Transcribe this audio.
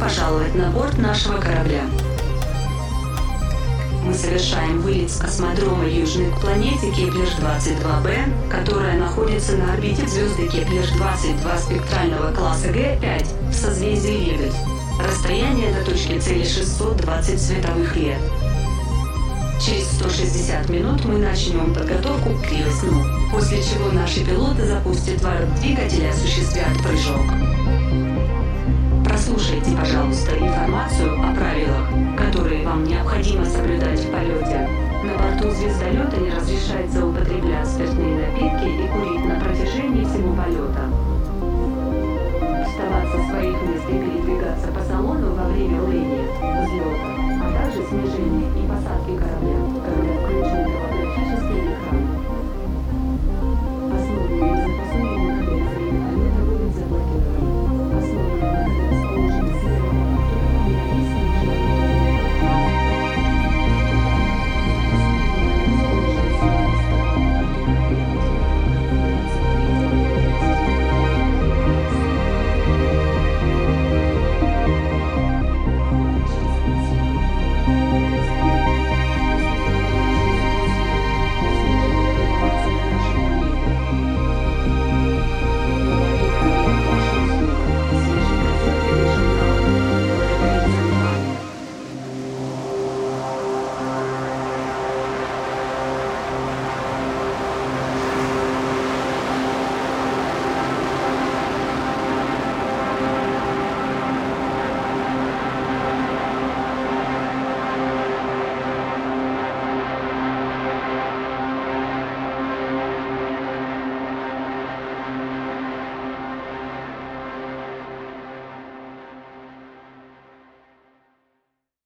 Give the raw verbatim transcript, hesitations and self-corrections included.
пожаловать на борт нашего корабля. Мы совершаем вылет с космодрома Южный к планете Кеплер двадцать два бэ, которая находится на орбите звезды Кеплер двадцать два спектрального класса Г пять в созвездии Лебедь. Расстояние до точки цели шестьсот двадцать световых лет. Через сто шестьдесят минут мы начнем подготовку к крилосну, после чего наши пилоты запустят варп-двигатель и осуществят прыжок. Прослушайте, пожалуйста, информацию о правилах, которые вам необходимо соблюдать в полете. На борту звездолета не разрешается употреблять спиртные напитки и курить на протяжении всего полета. Вставать со своих мест и передвигаться по салону во время ления, взлета, а также снижения и посадки корабля